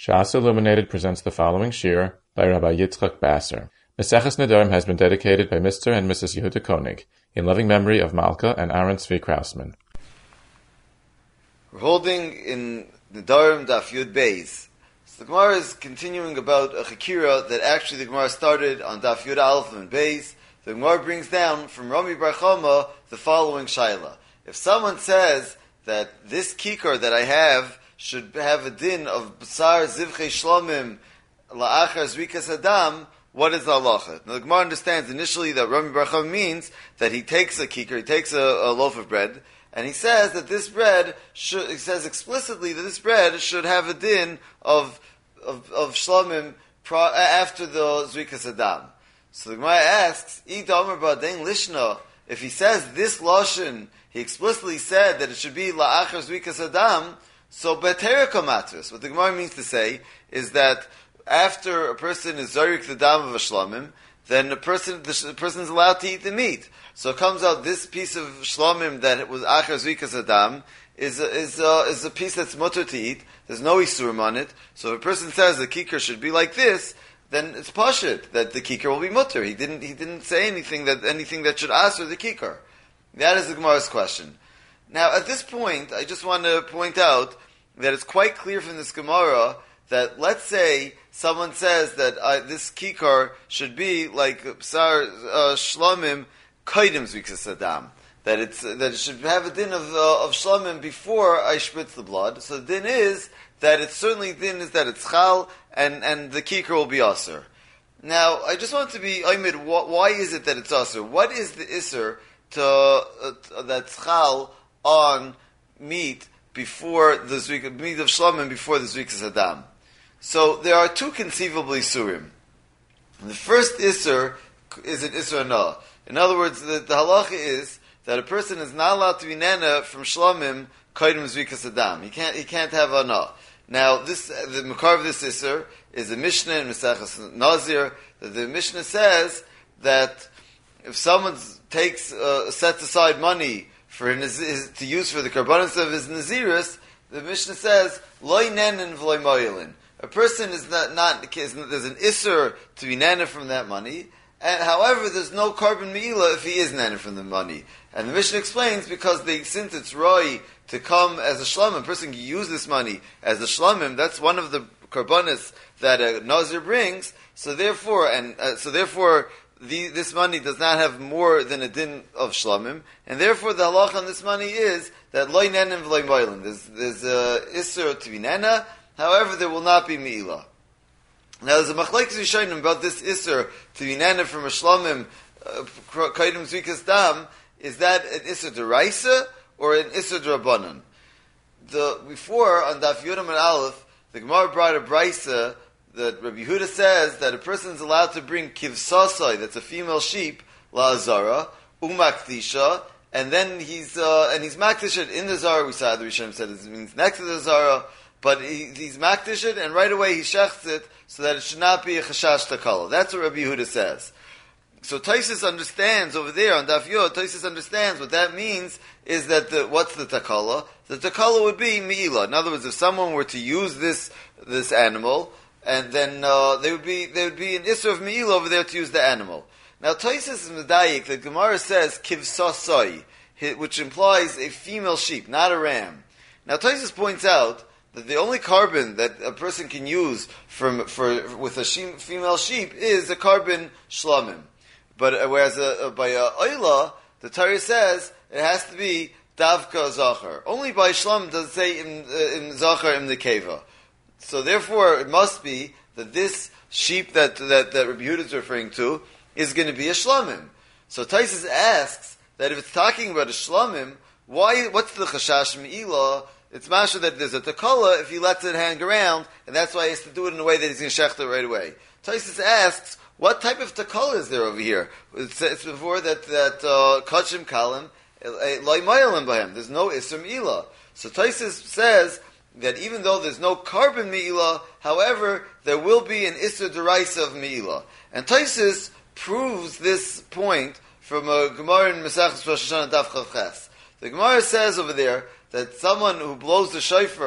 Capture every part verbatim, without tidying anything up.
Shas Illuminated presents the following shir by Rabbi Yitzchak Basser. Meseches Nedarim has been dedicated by Mister and Missus Yehuda Koenig in loving memory of Malka and Aaron Tzvi Krausman. We're holding in Nedarim Daf Yud Beis. So the Gemara is continuing about a Chakira that actually the Gemara started on Daf Yud Aleph and Beis. The Gemara brings down from Rami Bar Chama the following shaila. If someone says that this kikar that I have should have a din of B'sar Zivchei Shlomim La'achar Zrikas Adam, what is the halacha? Now the Gemara understands initially that Rami Bar Chama means that he takes a kikar, he takes a, a loaf of bread, and he says that this bread should, he says explicitly that this bread should have a din of of, of Shlomim pro, after the Zrikas Adam. So the Gemara asks, Ida Omer Ba'adein Lishna, if he says this lashon, he explicitly said that it should be La'achar Zrikas Adam, so Beterika Matris. What the Gemara means to say is that after a person is Zarik the Dam of a Shlomim, then the person the person is allowed to eat the meat. So it comes out this piece of Shlomim that was Achar Zrikas Adam is a, is a, is a piece that's mutter to eat. There's no Isurim on it. So if a person says the kikar should be like this, then it's pashut that the kikar will be mutter. He didn't he didn't say anything that anything that should answer the kikar. That is the Gemara's question. Now at this point, I just want to point out that it's quite clear from this Gemara that let's say someone says that uh, this kikar should be like Psar uh, Shlomim Kaidim Zrikas Adam, that it's uh, that it should have a din of uh, of Shlomim before I spritz the blood. So the din is that it's certainly din is that it's chal and and the kikar will be aser. Now I just want to be Aimid, wh- why is it that it's aser? What is the iser to uh, that's chal on meat before the Zrik, meat of Shlomim before the Zrikas Adam? So there are two conceivable Isurim. The first Isur is an Isur Na. In other words, the, the halacha is that a person is not allowed to be nana from Shlomim Kaidim Zrikas Adam. He can't he can't have a Na. Now this the makar of this Isur is a Mishnah in Meseches Nazir, that the Mishnah says that if someone takes uh, sets aside money for his, his, to use for the karbanos of his Naziris, the Mishnah says, Loi nenin v'loi moyelin. A person is not, not is, there's an isser to be nana from that money, and however, there's no carbon meila if he is nana from the money. And the Mishnah explains, because they, since it's roi to come as a shlomim, a person can use this money as a shlomim, that's one of the karbanos that a Nazir brings, so therefore, and uh, so therefore, The, this money does not have more than a din of shlamim, and therefore the halacha on this money is that loy nenim v'loy moilin. There's there's a isur to be nena, however there will not be meila. Now there's a machlekes rishonim about this isur to be nena from a shlamim kaidim zrikas dam. Is that an isur deraisa or an isur drabanan? The before on Daf Yudam and Aleph, the Gemara brought a brisa that Rabbi Yehuda says that a person is allowed to bring kivsasai, that's a female sheep, la'azara, umaktisha, and then he's uh, and he's maktished in the zara. We saw the Rishonim said it means next to the zara, but he, he's maktished, and right away he shechts it so that it should not be a chashash takala. That's what Rabbi Yehuda says. So Taisus understands over there on Daf Yod. Taisus understands what that means is that the, what's the takala? The takala would be meila. In other words, if someone were to use this this animal, and then uh, there would be there would be an isser of meila over there to use the animal. Now Taisus is medayik. The Gemara says kivsasai, which implies a female sheep, not a ram. Now Taisus points out that the only carbon that a person can use from for with a she, female sheep is a carbon shlamim. But uh, whereas uh, uh, by uh, oila, the Torah says it has to be davka zachar. Only by shlam does it say im, uh, im zachar im nekeva. So therefore, it must be that this sheep that that, that Rabbi Yehuda is referring to is going to be a shlamim. So Taisus asks that if it's talking about a shlamim, why? What's the chashash me'ilah? It's masha that there's a takala if he lets it hang around, and that's why he has to do it in a way that he's going to shecht it right away. Taisus asks, what type of takala is there over here? It's, it's before that that kachim kalim loy mayalim b'hem. There's no isser me'ilah. So Taisus says that even though there's no carbon me'ilah, however, there will be an isser deraisa of me'ilah. And Taisus proves this point from a Gemara in Mesachos Rosh Hashanah Daf Chav Ches. The Gemara says over there that someone who blows the shofar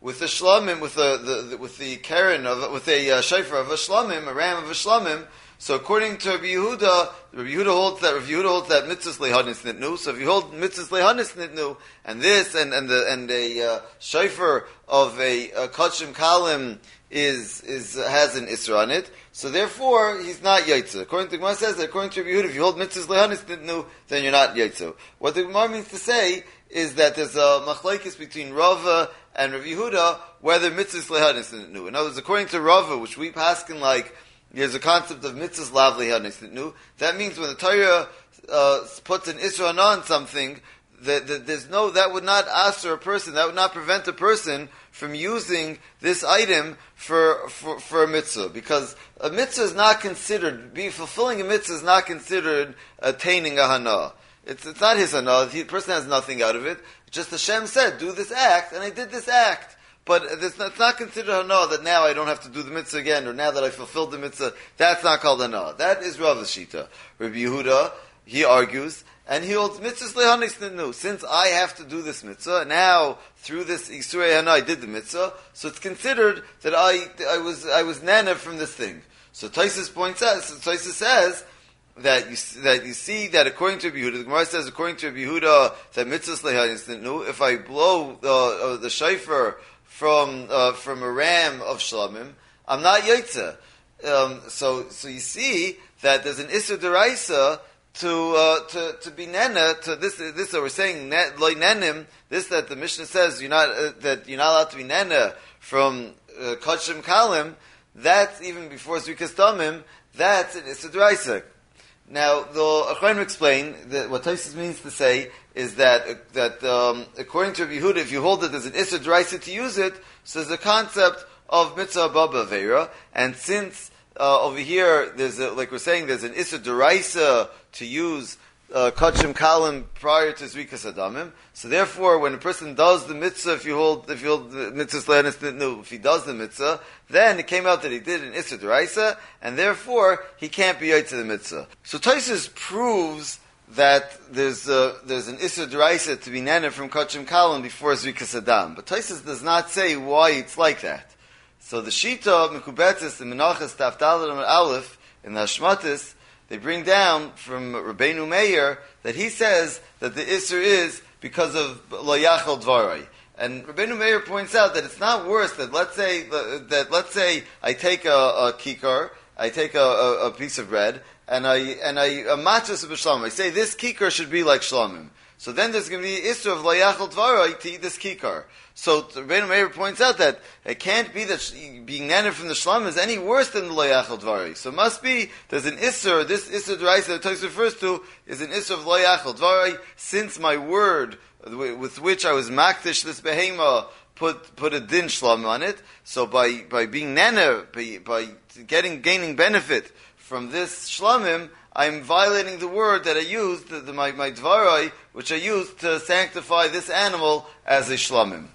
with the shlamim, with the, the, the with the keren of with a uh, shofar of a shlamim, a ram of a shlamim. So according to Rabbi Yehuda, Rabbi Yehuda holds that Rabbi Yehuda holds that mitzvahs lehanis nitnu. So if you hold mitzvahs lehanis nitnu, and this and and the and a uh, shofar of a, a kachim kalim is is uh, has an isra on it. So therefore, he's not yaitzu. According to the Gemara says that according to Rabbi Yehuda, if you hold mitzvahs lehanis nitnu, then you're not yaitzu. What the Gemara means to say is that there's a machlokes between Rava and Rabbi Yehuda whether mitzvahs lehanis nitnu. In other words, according to Rava, which we paskin like. There's a concept of mitzvahs lav lehanis nitnu. That means when the Torah uh, puts an isra on something, that, that there's no that would not ask a person, that would not prevent a person from using this item for for, for a mitzvah, because a mitzvah is not considered be fulfilling a mitzvah is not considered attaining a hana. It's it's not his hana. The person has nothing out of it. Just Hashem said, do this act, and I did this act. But it's not, it's not considered hana that now I don't have to do the mitzvah again, or now that I fulfilled the mitzvah. That's not called hana. That is Rava's shita. Rabbi Yehuda, he argues, and he holds mitzvahs lehanis nitnu. Since I have to do this mitzvah, now through this isurei hana I did the mitzvah, so it's considered that I I was I was nana from this thing. So Taisus points out. So Taisus says that you that you see that according to Rabbi Yehuda, the Gemara says according to Rabbi Yehuda that mitzvahs lehanis nitnu. If I blow the uh, the shofar from uh, from a ram of shlamim, I'm not yaitza. Um, so so you see that there's an isur deraisa to uh, to to be nena to this this that we're saying loy nenim. This that the Mishnah says you're not uh, that you're not allowed to be nena from uh, kachim kalim. That's even before zrikas damim. That's an isur deraisa. Now the Achronim explain that what Taisus means to say is that uh, that um, according to Rabbi Yehuda, if you hold that there's an isur d'oraisa to use it, so there's a concept of mitzvah baba veira, and since uh, over here there's a, like we're saying there's an isur d'oraisa to use uh, kachim kalim prior to zrikas adamim, so therefore when a person does the mitzvah, if you hold if you hold the mitzvah no, if he does the mitzvah, then it came out that he did an isur d'oraisa, and therefore he can't be yaitz to the mitzvah. So Taisus proves that there's a, there's an isur d'oraisa to be nana from kachim kalim before zrikas adam, but Taisus does not say why it's like that. So the shita of Mekubetzis, the Menachas Taf Daled Amud Aleph in the Hashmatis, they bring down from Rabbeinu Meir that he says that the isur is because of lo yachal dvarai. And Rabbeinu Meir points out that it's not worse that let's say that let's say I take a, a kikar, I take a, a, a piece of bread, and I and I a matzah of shlamim. I say this kikar should be like shlamim. So then there's going to be isur of lo yachal dvarai to eat this kikar. So Rabbeinu Meir points out that it can't be that being nana from the shlamim is any worse than the lo yachal dvarai. So it must be there's an isur. This isur d'oraisa that Tosfos refers to is an isur of lo yachal dvarai. Since my word with which I was makdish this behema put put a din shlam on it. So by by being nana, by, by getting gaining benefit from this shlamim, I'm violating the word that I used, the, the, my my dvarai, which I used to sanctify this animal as a shlamim.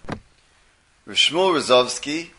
Rav Shmuel Rozovsky,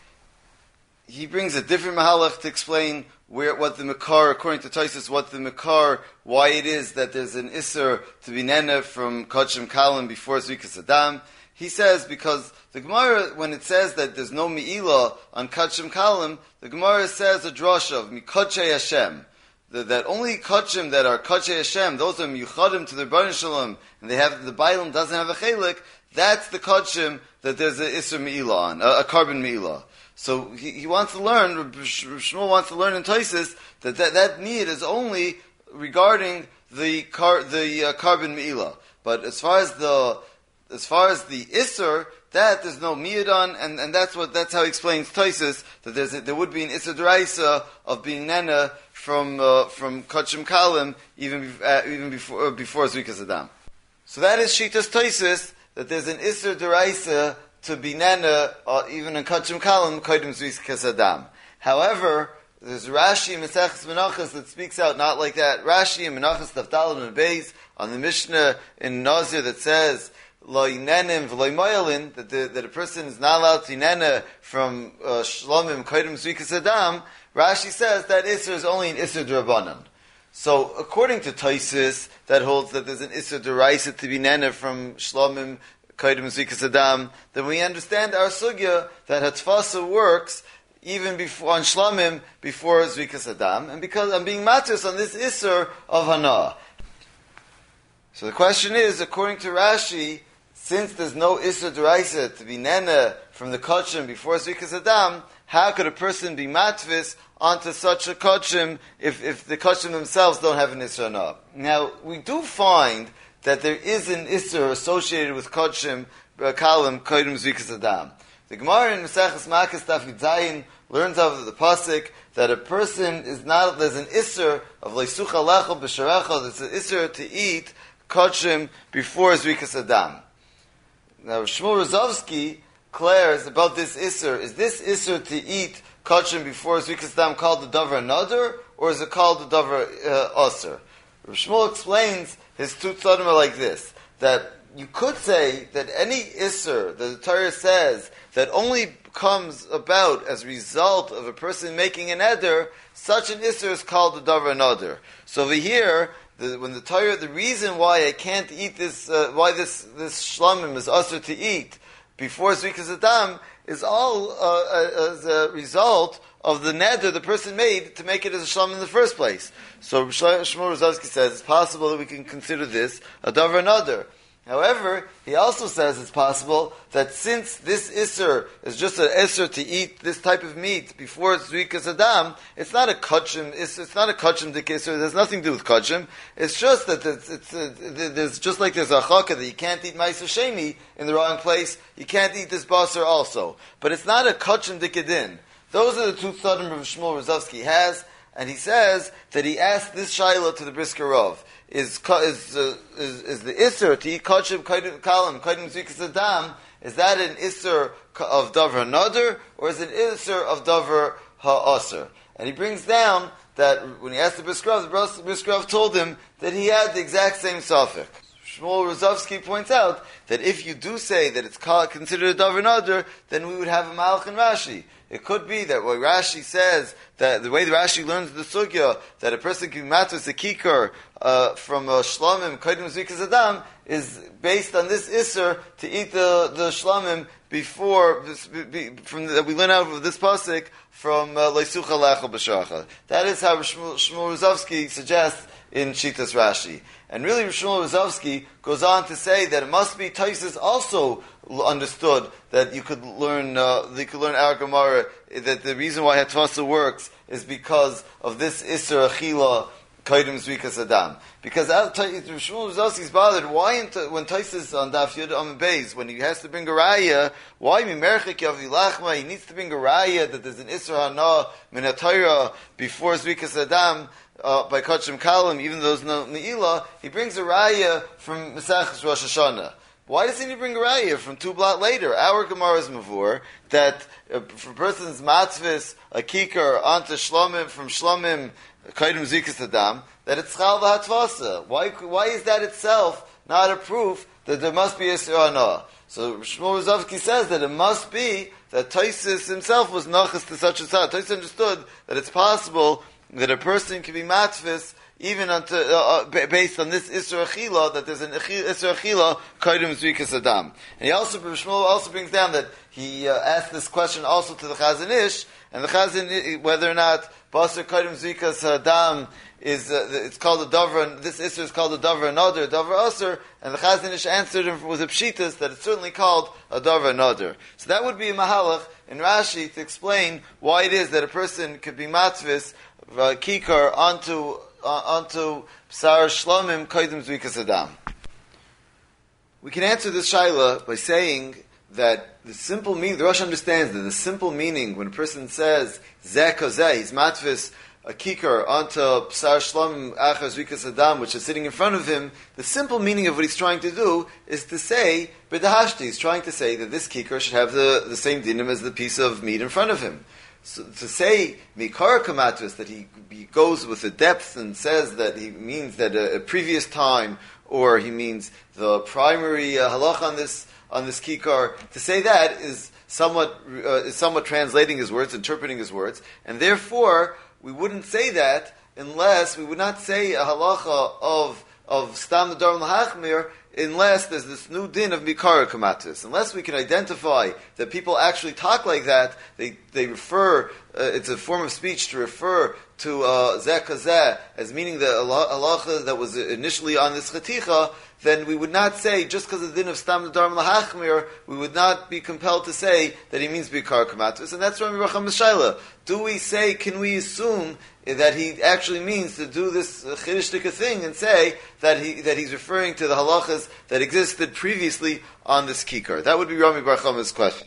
he brings a different mahalach to explain where what the Makar, according to Taisus, what the Makar, why it is that there's an Isser to be nena from Kachim Kalim before Zrikas Adam. He says because the Gemara, when it says that there's no Me'ilah on Kachim Kalim, the Gemara says a drush of Mikachei Hashem. That, that only Kachim that are Kachei Hashem, those are Yuchadim to the Rebbeinu Shalom, and they have, the Bailam doesn't have a Chelik, that's the Kachim that there's an Isser Me'ilah on, a, a carbon Me'ilah. So he, he wants to learn, Shmuel wants to learn in Taisus that, that that need is only regarding the car, the uh, carbon me'ilah. But as far as the as far as the Isser, that there's no miyad on, and, and that's what that's how he explains Taisus that there's a, there would be an Isser d'oraisa of being nena from uh, from Kachim Kalim even uh, even before uh, before Zrikas Adam. So that is Shitas Taisus that there's an Isser d'oraisa to be nana, uh, even in Kachim Kalim, Kodim Zrikas Adam. However, there's Rashi in Maseches Menachos that speaks out not like that. Rashi in Menachos Daf Daled and Beis on the Mishnah in Nazir that says Lo Yinenim V'Lo Moyalin, that the, that a person is not allowed to nena from uh, Shlomim Kodim Zrikas Adam. Rashi says that Isser is only an Isser D'Rabbanan. So according to Taisus, that holds that there's an Isser D'Oraisa to be nena from Shlomim Kaidim Zvikas Adam, then we understand our sugya that Hatfasa works even before on Shlamim before Zvikas Adam, and because I'm being matus on this Isser of Hana. So the question is, according to Rashi, since there's no Isser D'Oraisa to be Nena from the Kodshim before Zvikas Adam, how could a person be matvis onto such a Kodshim if, if the Kodshim themselves don't have an Isser Hana? Now, we do find that there is an Isser associated with Kodshim, Kalim, Kodim Zvikas Adam. The Gemara in Maseches Makkos Daf Yud Zayin learns out of the pasuk that a person is not, there's an Isser of Leisucha Lecha B'Sharecha, there's an Isser to eat Kodshim before Zvikas Adam. Now, Shmuel Rozovsky declares about this Isser, is this Isser to eat Kodshim before Zvikas Adam called the Davar Nader, or is it called the Davar uh, Aser? Shmuel explains his two tzadim are like this, that you could say that any Isser, the Torah says, that only comes about as a result of a person making an eder, such an Isser is called the Davar Nader. So over here, the, when the Torah, the reason why I can't eat this, uh, why this, this shlamim is usher to eat before Zvikas Adam, is all uh, as a result of the neder the person made to make it as a shlam in the first place. So Shmuel Rozovsky says it's possible that we can consider this a davar nader. However, he also says it's possible that since this isser is just an isser to eat this type of meat before Zvikas Adam, it's not a kachim. It's, it's not a kachim dik isser. There's nothing to do with kachim. It's just that it's, it's uh, there's just like there's a chaka that you can't eat ma'aser sheni in the wrong place. You can't eat this basar also, but it's not a kachim dikadin. Those are the two tzadim Rav Shmuel Rozovsky has, and he says that he asked this shaila to the Brisker Rav. Is is, uh, is is the isser to eat kachim kalim kaidim zvikas adam? Is that an isser of davar nader, or is it an isser of davar ha'aser? And he brings down that when he asked the Brisker Rav, the Brisker Rav told him that he had the exact same suffix. Shmuel Rozovsky points out that if you do say that it's considered a davar nader, then we would have a malach in Rashi. It could be that what Rashi says, that the way the Rashi learns the sugya, that a person can matus a kikar uh, from a shlamim, kaidim zvikas adam, is based on this isser to eat the, the shlamim before, be, from the, that we learn out of this pasuk from leisucha lecha b'shacha. That is how Shmuel, Shmuel Rozovsky suggests in Shitas Rashi. And really, Shmuel Rozovsky goes on to say that it must be Taisus also understood that you could learn, uh, you could learn our Gemara, that the reason why Hatvasa works is because of this Isser Achila Kaidim Zvikas Adam. Because Shmuel Rozovsky is bothered, why in, when Taisus on Daf Yud Amud Beis, when he has to bring a raya, why Mimerchik Yavi Lachma, he needs to bring a raya that there's an Isser Hana Min HaTorah before Zvikas Adam, Uh, by Kachim Kalim, even though there's no Ne'ilah, he brings a raya from Maseches Rosh Hashanah. Why doesn't he bring a raya from two blot later? Our Gemara is Mavur, that uh, for a person's matzvis, a kikar, onto shlomim, from shlomim, kaidim zikas adam, that it's chal v'hatvasa. Why, why is that itself not a proof that there must be a sirana? So Shmuel Rozovsky says that it must be that Taisus himself was nachas to such a side. Taisus understood that it's possible that a person can be matfis even unto, uh, uh, based on this Isra Achila, that there's an Isra Achila, Kaidim Zvikas Adam. And he also, Shmuel also brings down that he uh, asked this question also to the Chazon Ish, and the Chazon, whether or not Basar Kaidim Zvikas Adam is, uh, it's called a Dover, this Isra is called a Dover Nader, Dover Asr, and the Chazon Ish answered him with a Pshitas that it's certainly called a Dover Nader. So that would be a Mahalach in Rashi to explain why it is that a person could be matvis Uh, kikar onto uh, onto Psar Shlomim Kaidim Zvikas Adam. We can answer this shaila by saying that the simple meaning, the Rosh understands that the simple meaning when a person says Zeh Kozeh, he's matvis a kikar onto Psar Shlomim Achar Zvikas Adam, which is sitting in front of him, the simple meaning of what he's trying to do is to say B'dahashti. He's trying to say that this kikar should have the, the same dinim as the piece of meat in front of him. So to say mikar kamatus, that he, he goes with the depth and says that he means that a, a previous time, or he means the primary uh, halacha on this on this kikar, to say that is somewhat uh, is somewhat translating his words, interpreting his words, and therefore we wouldn't say that unless we would not say a halacha of of stam the dar l'hachmir unless there's this new din of Mikara Kamatis. Unless we can identify that people actually talk like that, they, they refer, uh, it's a form of speech to refer to uh, Zeh Kazeh as meaning the halacha that was initially on this Chaticha, then we would not say, just because of the din of Stam Nedarim Lahachmir, we would not be compelled to say that he means Bikar Kamatus. And that's Rami Racham Shaila. Do we say, can we assume that he actually means to do this Chiddushtika thing and say that he that he's referring to the halachas that existed previously on this Kikar? That would be Rami Bar Chama's question.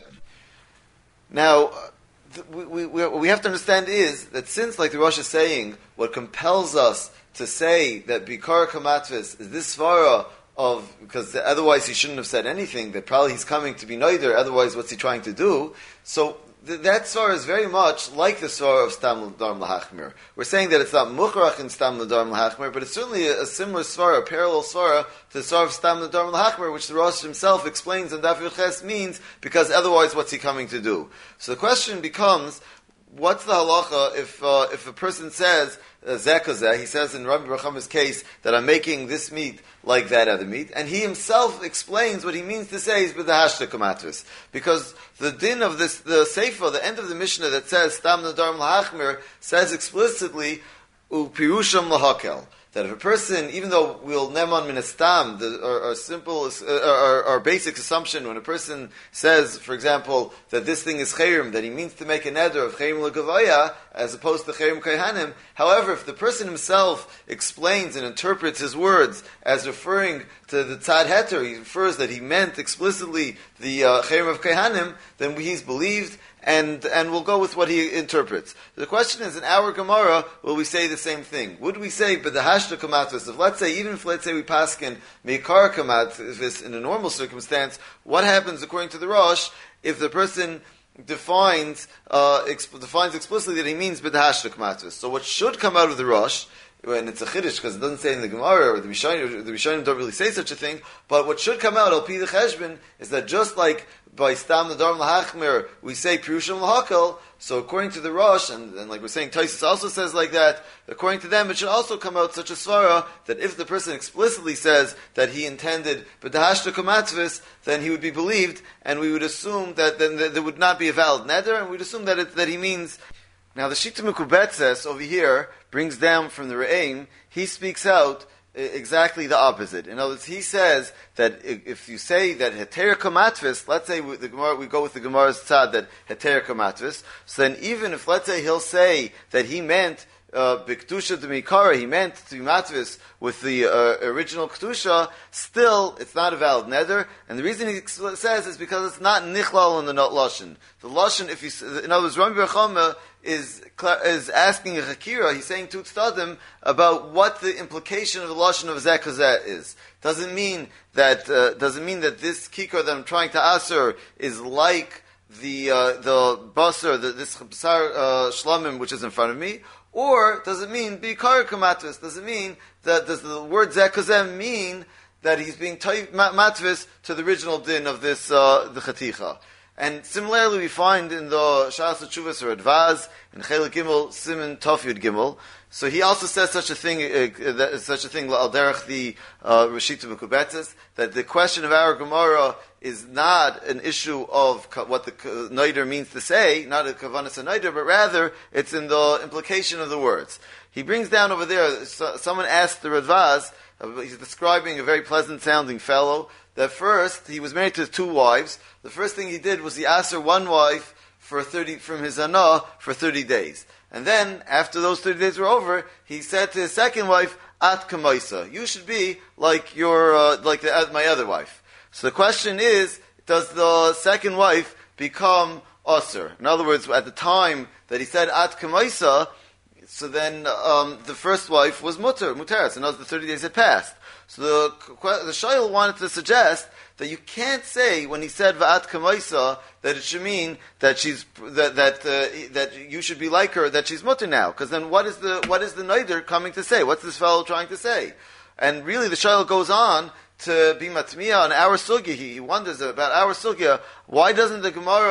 Now, we, we, what we have to understand is that since, like the Rosh is saying, what compels us to say that Bikar Kamatvis is this svara of, because otherwise he shouldn't have said anything, that probably he's coming to be noider, otherwise what's he trying to do? So th- that svara is very much like the svara of Stam L'Darim L'Hachmir. We're saying that it's not Mukhrach in Stam L'Darim L'Hachmir, but it's certainly a, a similar svara, a parallel svara to the svara of Stam L'Darim L'Hachmir, which the Rosh himself explains in Daf Yud Ches means, because otherwise what's he coming to do? So the question becomes, what's the halacha if uh, if a person says uh, Zeh Kazeh, he says in Rabbi Racham's case that I'm making this meat like that other meat, and he himself explains what he means to say is b'dahashta kamatris, because the din of this, the Sefer, the end of the Mishnah that says Stam Nedarim L'Hachmir, says explicitly upirusham lahakel, that if a person, even though we'll neman min astam, our, our simple, uh, our, our basic assumption, when a person says, for example, that this thing is chayrim, that he means to make a neder of chayrim l'gavaya, as opposed to chayrim kayhanim. However, if the person himself explains and interprets his words as referring to the tzad heter, he refers that he meant explicitly the uh, chayrim of kayhanim, then he's believed, and and we'll go with what he interprets. The question is, in our Gemara, will we say the same thing? Would we say, but the hashta kamatvis, if let's say, even if let's say we paskin meikar kamatvis in a normal circumstance, what happens according to the Rosh if the person defines uh, exp- defines explicitly that he means but the hashta kamatvis? So what should come out of the Rosh, and it's a chiddush because it doesn't say in the Gemara, or the Rishonim, the Rishonim don't really say such a thing, but what should come out, al pi the cheshbon, is that just like by Stam Nedarim L'Hachmir, we say Pirushim L'Hakel, so according to the Rosh, and, and like we're saying, Taisus also says like that, according to them, it should also come out such a svara, that if the person explicitly says that he intended B'dahashta Kamatzvis, then he would be believed, and we would assume that then there would not be a valid neder, and we'd assume that it, that he means. Now the Shita Mekubetzes over here brings down from the Re'im, he speaks out exactly the opposite. In other words, he says that if you say that heter kamatvis, let's say we, the Gemara, we go with the Gemara's tzad that heter kamatvis, so then even if, let's say, he'll say that he meant b'ktusha de mikara, he meant to be matvis with the uh, original ktusha, still it's not a valid neder, and the reason he says is because it's not nichlal in the not lashon. The lashon, if you, in other words, Rami Bar Chama is is asking a chakira, he's saying to tzaddim about what the implication of the lashon of Zeh Kazeh is. Doesn't mean that uh, doesn't mean that this kikar that I'm trying to aser is like the uh, the basar, the, this basar uh, shlamim which is in front of me. Or does it mean bikar kamatvis? Does it mean that does the word Zeh Kazeh mean that he's being matvis to the original din of this uh, the chaticha? And similarly, we find in the Shas Tshuvas or Advaz in Chelik Gimel Siman Tov Yud Gimel. So he also says such a thing, uh, that, such a thing al derech the uh, Reshita Mekubetzes, that the question of our Gemara is not an issue of what the Noider means to say, not a Kavanas Noider, but rather it's in the implication of the words. He brings down over there, so, someone asked the Radvaz, uh, he's describing a very pleasant sounding fellow, that first he was married to two wives. The first thing he did was he asked her one wife for thirty from his anah for thirty days. And then, after those thirty days were over, he said to his second wife, At Kamaisa, you should be like your, uh, like the, uh, my other wife. So the question is, does the second wife become Asr? In other words, at the time that he said At Kamaisa, so then um, the first wife was Mutter, Muteris, and the thirty days had passed. So the, the Shail wanted to suggest that you can't say when he said Va'at Kamaisa that it should mean that she's that that uh, that you should be like her, that she's mutter now. Because then what is the what is the Neider coming to say? What's this fellow trying to say? And really, the Shail goes on to be matmiya on our sugya. He wonders about our sugya. Why doesn't the Gemara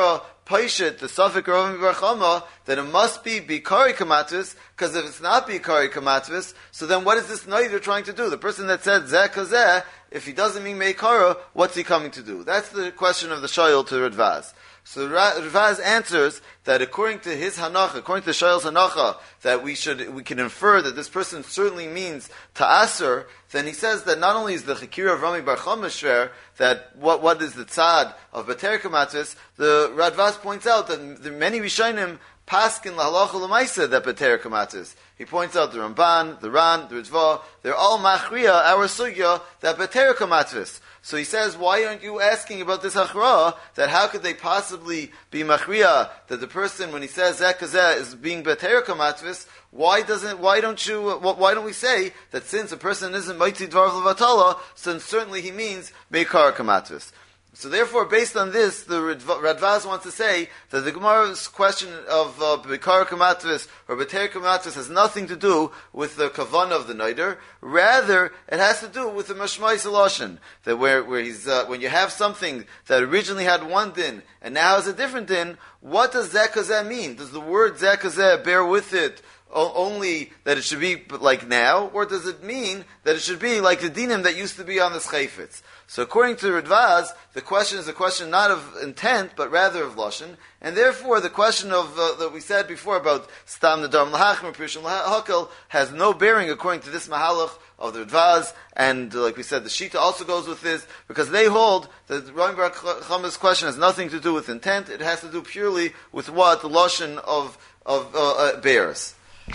paishet the suffix Rami Bar Chama, then it must be bikari kamatvus, because if it's not bikari kamatvus, so then what is this neider trying to do? The person that said zeh kazeh, if he doesn't mean meikara, what's he coming to do? That's the question of the shayil to Radvaz. So Ravaz answers that according to his hanacha, according to Shayil's hanacha, that we should we can infer that this person certainly means ta'asur. Then he says that not only is the chikira of Rami Bar Chama shver, that what what is the tzad of Bater Kamatis, the Radvaz points out that the many Rishonim paskin lahalacha l'maisa that Bater Kamatis. He points out the Ramban, the Ran, the Ritva, they're all machriya our sugya that Bater Kamatis. So he says, why aren't you asking about this hachra, that how could they possibly be machriya, that the person, when he says zeh kazeh, is being beter kamatvis, why doesn't, why don't you, why don't we say that since a person isn't maiti dvar levatala, then certainly he means beikar kamatvis. So therefore, based on this, the Radvaz wants to say that the Gemara's question of uh, Bekar Kamatvis or Beter Kamatvis has nothing to do with the Kavanah of the Neider. Rather, it has to do with the Mashmai Saloshin. That where, where he's, uh, when you have something that originally had one din and now has a different din, what does Zeh Kazeh mean? Does the word Zeh Kazeh bear with it only that it should be like now, or does it mean that it should be like the dinim that used to be on the Schefetz? So according to Radvaz, the question is a question not of intent, but rather of Lashon, and therefore the question of uh, that we said before about Stam Nadarm Lahachim or Pirushim Lahakal has no bearing according to this Mahalach of the Radvaz, and uh, like we said, the Shita also goes with this, because they hold that Rami Bar Chama's question has nothing to do with intent, it has to do purely with what the Lashon of, of uh, uh, bears.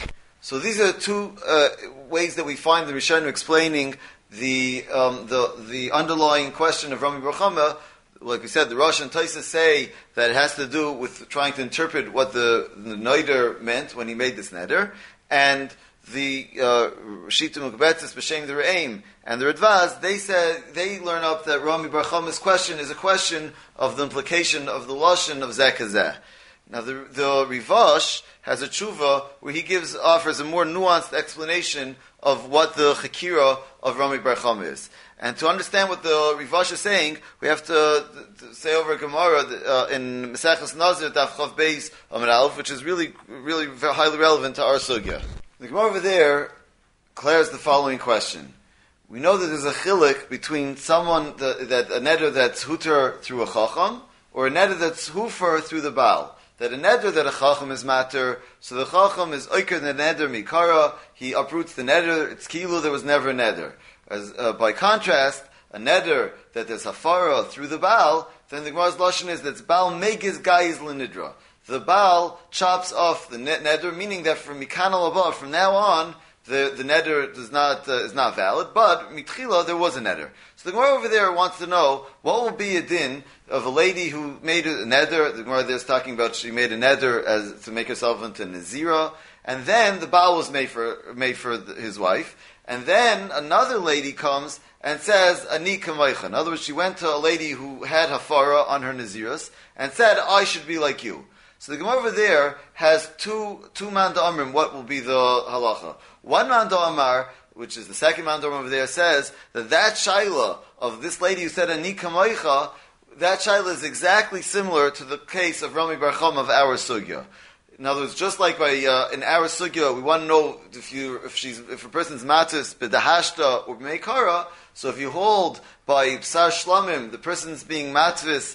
So these are two uh, ways that we find the Rishonim explaining the um, the the underlying question of Rami Bar Chama. Like we said, the Rosh and Taisa say that it has to do with trying to interpret what the, the Neider meant when he made this Neder, and the Shita Mukbetzis B'Shem the Re'im and the Radvaz, they said they learn up that Rami Bar Chama's question is a question of the implication of the Lashon of Zeh Kazeh. Now the the Rivash has a tshuva where he gives offers a more nuanced explanation of what the chakira of Rami Bar Chama is. And to understand what the Rivash is saying, we have to, to say over a Gemara uh, in Maseches Nazir Daf Chav Beis Amud Aleph, which is really, really very highly relevant to our sugya. The Gemara over there declares the following question: we know that there's a chilik between someone that, that a neder that's huter through a chacham or a neder that's hufer through the Baal. That a neder that a chacham is matter, so the chacham is oiker the neder mikara, he uproots the neder, it's kilu, there was never a neder. As, uh, by contrast, a neder that there's hafara through the Baal, then the Gemara's lashon is that Baal megiz gaiz l'nidra. The Baal chops off the neder, meaning that from mikanal above, from now on, the, the neder does not, uh, is not valid, but mitchila, there was a neder. So the Gemara over there wants to know, what will be a din of a lady who made a neder? The Gemara there is talking about she made a neder as to make herself into Nazira, and then the Baal was made for made for the, his wife, and then another lady comes and says, Ani kamaycha. In other words, she went to a lady who had hafara on her Naziras, and said, I should be like you. So the Gemara over there has two two man da'amrim, what will be the halacha. One man da'amar, which is the second man da'amar over there, says that that shaila of this lady who said, Ani kamaycha, that shaila is exactly similar to the case of Rami Bar Chama of our sugya. In other words, just like by uh, in our sugya, we want to know if you if she's if a person's matis b'dahashta or b'meikara. So if you hold by psar shlamim, the person's being matvis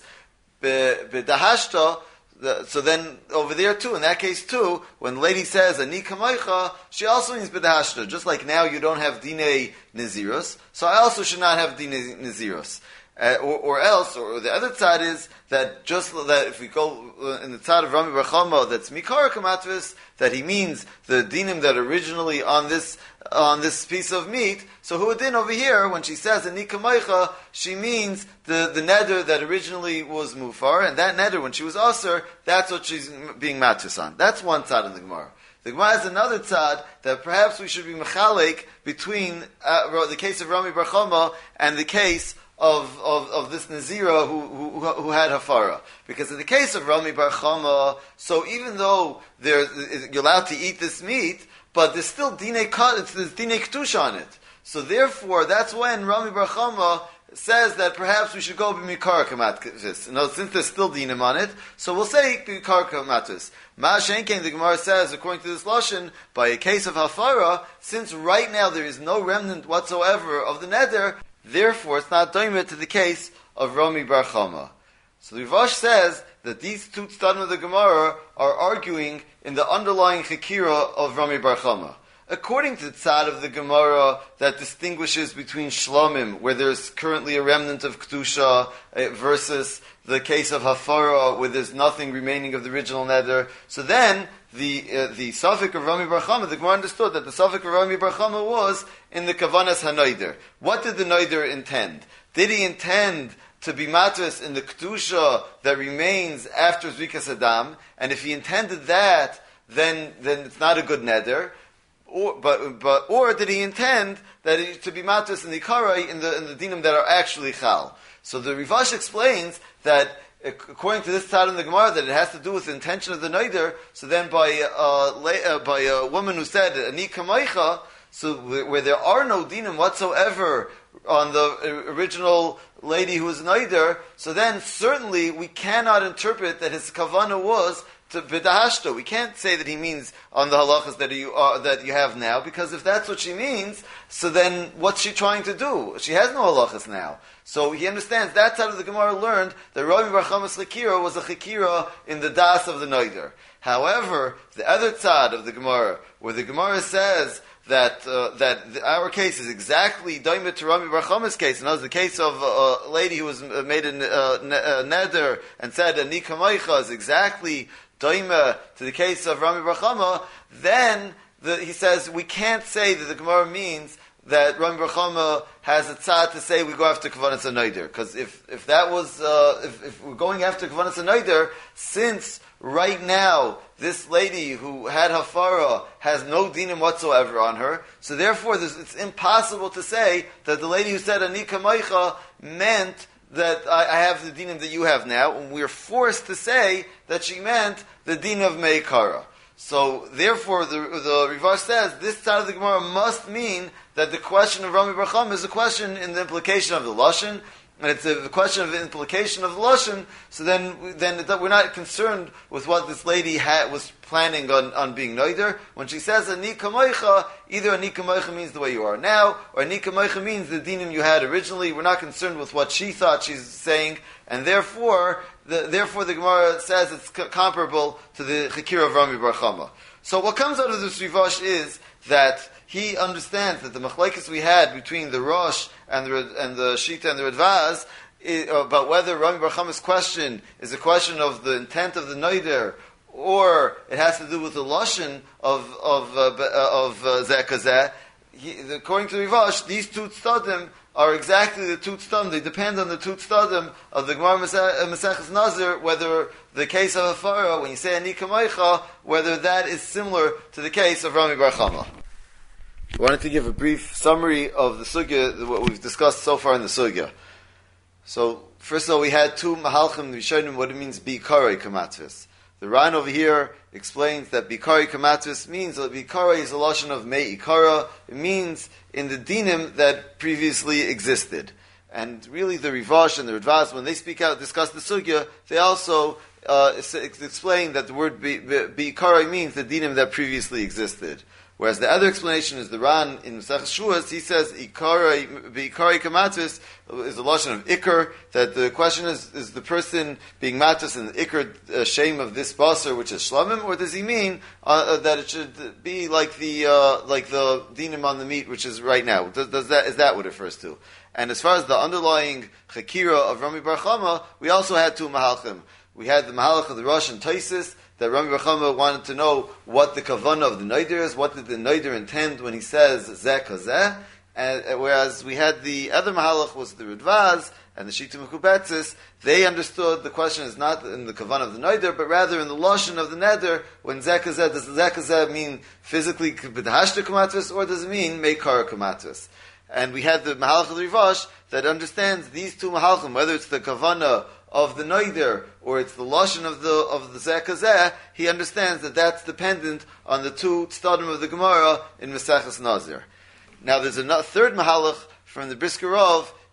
b'dahashta. The, so then over there too, in that case too, when the lady says ani kamaycha, she also means b'dahashta. Just like now you don't have dinei naziros, so I also should not have dinei naziros. Uh, or, or else, or the other side is that just that if we go uh, in the side of Rami Bar Chama, that's mikara kamatvis, that he means the dinim that originally on this on this piece of meat. So who din over here when she says ani kamaycha, she means the the neder that originally was mufar, and that neder when she was aser, that's what she's being matvis on. That's one side of the Gemara. The Gemara has another tzad that perhaps we should be mechalek between uh, the case of Rami Bar Chama and the case Of, of of this Nazira who, who who had hafara, because in the case of Rami Bar Chama, so even though there you're allowed to eat this meat, but there's still dinei cut, there's dinei ketusha on it. So therefore, that's when Rami Bar Chama says that perhaps we should go b'mikar kamatis. No, since there's still dinim on it, so we'll say b'mikar kamatis. Ma Shenken, the Gemara says, according to this lashon, by a case of hafara, since right now there is no remnant whatsoever of the neder, therefore it's not doimet to the case of Rami Bar Chama. So the Rivash says that these two tzaddim of the Gemara are arguing in the underlying chikira of Rami Bar Chama. According to the tzad of the Gemara that distinguishes between shlomim, where there's currently a remnant of kedusha, uh, versus the case of hafara, where there's nothing remaining of the original neder, so then the uh, the suffix of Rami Bar Chama, the Gemara understood that the suffix of Rami Bar Chama was in the kavanas hanoider. What did the noider intend? Did he intend to be matras in the kedusha that remains after Zrikas Adam? And if he intended that, then then it's not a good neder. Or, but, but, or did he intend that he, to be matras in the karai in the in the dinim that are actually chal? So the Rivash explains that according to this tzad in the Gemara that it has to do with the intention of the neider. So then by uh, uh, by a woman who said ani kamaycha, so where there are no dinim whatsoever on the original lady who was neider, so then certainly we cannot interpret that his kavana was to b'dahashto. We can't say that he means on the halachas that you uh, that you have now, because if that's what she means, so then what's she trying to do? She has no halachas now. So he understands that side of the Gemara learned that Rami Bar Chama's chikira was a chikira in the das of the noider. However, the other side of the Gemara, where the Gemara says that uh, that the, our case is exactly doimit to Rami Bar Chama's case, and that was the case of uh, a lady who was uh, made a, uh, a neder and said ani kamaycha is exactly doima to the case of Rami Bar Chama, then the, he says we can't say that the Gemara means that Rami Bar Chama has a tzad to say we go after Kavanas HaNoider. Because if, if that was, uh, if, if we're going after Kavanas HaNoider, since right now this lady who had Hafara has no dinim whatsoever on her, so therefore it's impossible to say that the lady who said Ani Kamaycha meant that I, I have the dinim that you have now, and we're forced to say that she meant the din of Meikara. So, therefore, the, the Rivash says, this side of the Gemara must mean that the question of Rami Bar Chama is a question in the implication of the Lashon, and it's a question of the implication of the Lashon, so then then it, we're not concerned with what this lady had, was planning on, on being noider. When she says Ani Kamaycha, either Ani Kamaycha means the way you are now, or Ani Kamaycha means the dinim you had originally. We're not concerned with what she thought she's saying, and therefore the, therefore the Gemara says it's c- comparable to the Chikira of Rami Bar Chama. So what comes out of this Rivash is that he understands that the machlekes we had between the Rosh and the and the Shita and the Radvaz is, about whether Rami Bar Chama's question is a question of the intent of the noider, or it has to do with the lashon of of uh, of zekazeh. Uh, according to Rivash, these two tzadim are exactly the two tzadim. They depend on the two tzadim of the Gemara Maseches Nazir, whether the case of Hafara, when you say Ani Kamaycha, whether that is similar to the case of Rami Bar Chama. I wanted to give a brief summary of the sugya, what we've discussed so far in the sugya. So, first of all, we had two mahalchim, we showed him what it means, Bikari Kamatvis. The Ran over here explains that Bikari Kamatvis means that Bikari is a lashon of Me'ikara. It means in the dinim that previously existed. And really the Rivash and the Radvaz, when they speak out, discuss the sugya, they also uh, explain that the word Bikari means the dinim that previously existed. Whereas the other explanation is the Ran in Maseches Shuas. He says Ikari Ikari Kamatis is a lashon of Ikar. That the question is: is the person being matis in the Ikar uh, shame of this basar, which is shlamim, or does he mean uh, that it should be like the uh, like the dinim on the meat, which is right now? Does, does that is that what it refers to? And as far as the underlying chakira of Rami Bar Chama, we also had two mahalchim. We had the mahalach of the Rosh and Taisis, that Rami Bar Chama wanted to know what the kavanah of the noider is, what did the noider intend when he says zeh kazeh, and whereas we had the other mahalach was the Radvaz and the Shita Mekubetzis, they understood the question is not in the kavanah of the noider, but rather in the lashon of the neder, when zeh kazeh, does zeh kazeh mean physically b'dahashta kamatvis, or does it mean meikar kamatvis? And we had the mahalach of the Rivash that understands these two mahalchim, whether it's the kavanah of the noider, or it's the lashon of the of the zeh kazeh, he understands that that's dependent on the two tzaddim of the Gemara in Maseches Nazir. Now there's a third mahalach from the Brisker Rav.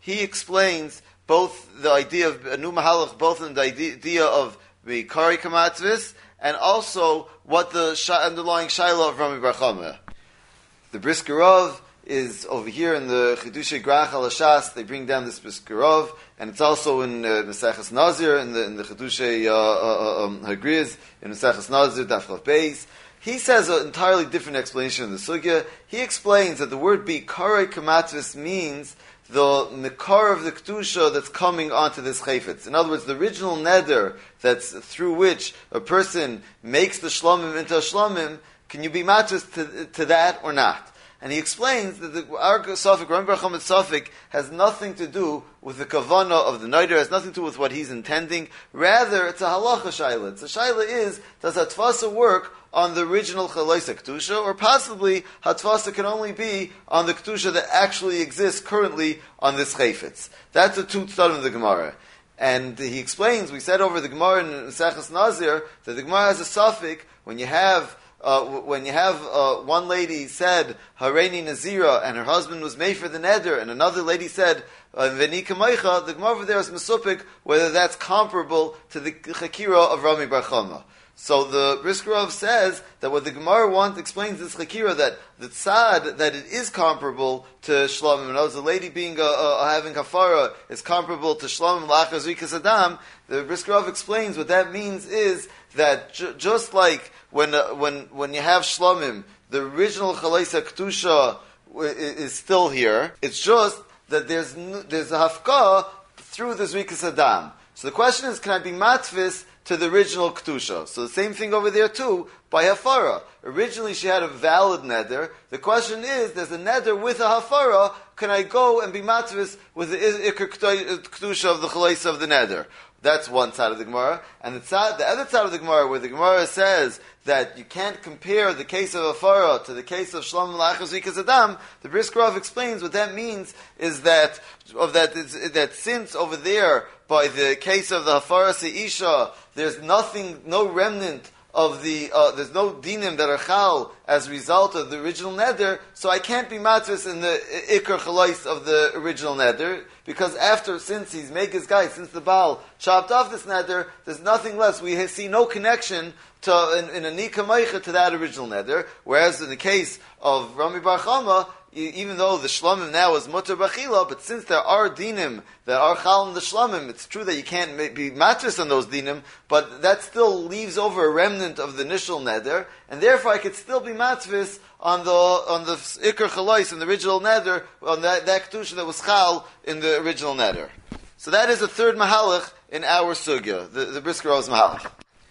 he explains both the idea of a new mahalach, both in the idea of the Kari Kamatzvis, and also what the underlying Shaila of Rami Bar Chama. The Brisker Rav is over here in the Chidushay Grach al Hashas. They bring down this Brisker Rav, and it's also in uh, Maseches Nazir, in the in the Chidushay uh, uh, um, Hagriz, in Maseches Nazir, Daf Chav Beis. He says an entirely different explanation of the sugya. He explains that the word Bikarei Kamatvis means the Mikar of the Kedusha that's coming onto this chayfetz. In other words, the original neder that's through which a person makes the shlomim into a shlomim, can you be matzus to, to that or not? And he explains that the, our Safik, Rami Bar Chama Safik, has nothing to do with the kavanah of the neder, has nothing to do with what he's intending. Rather, it's a halacha shaila. It's a shaila is, does hatfasa work on the original chalaisa kedusha, or possibly hatfasa can only be on the kedusha that actually exists currently on this chayfetz. That's the two tzadim of the Gemara. And he explains, we said over the Gemara in Maseches Nazir, that the Gemara has a suffix when you have Uh, when you have uh, one lady said Hareini Nazira and her husband was made for the neder, and another lady said Veni Kamaycha, the Gemara over there is Mesupik whether that's comparable to the Chakira of Rami Bar Chama. So the Brisker Rav says that what the Gemara wants explains this Chakira that the tzad that it is comparable to Shlomim. And as the lady being uh, uh, having kafara is comparable to Shlomim Lachar Zrikas Adam. The Brisker Rav explains what that means is that ju- just like when uh, when when you have shlomim, the original chalaisa kedusha is, is still here. It's just that there's n- there's a hafka through the zrikas adam. So the question is, can I be matfis to the original kedusha? So the same thing over there too by hafara. Originally she had a valid neder. The question is, there's a neder with a hafara. Can I go and be matfis with the ikar kedusha of the chalaisa of the neder? That's one side of the Gemara. And the, side, the other side of the Gemara, where the Gemara says that you can't compare the case of Afara to the case of Shlom Lachar Zrikas Adam, the Brisker Rav explains what that means is that of that is, that since over there, by the case of the Hafara Seisha, there's nothing, no remnant of the, uh, there's no dinim that are chal as a result of the original neder, so I can't be matris in the ikar chalais of the original neder, because after, since he's made his guy, since the Baal chopped off this neder, there's nothing less. We see no connection to, in, in a nika meicha to that original neder, whereas in the case of Rami Bar Chama, even though the shlomim now is mutter bachila, but since there are dinim that are chal in the shlomim, it's true that you can't be matris on those dinim, but that still leaves over a remnant of the initial neder, and therefore I could still be matris on the on the ikar chalais in the original neder, on that, that kedusha that was chal in the original neder. So that is the third mahalach in our sugya, the, the Brisker Rav's mahalach.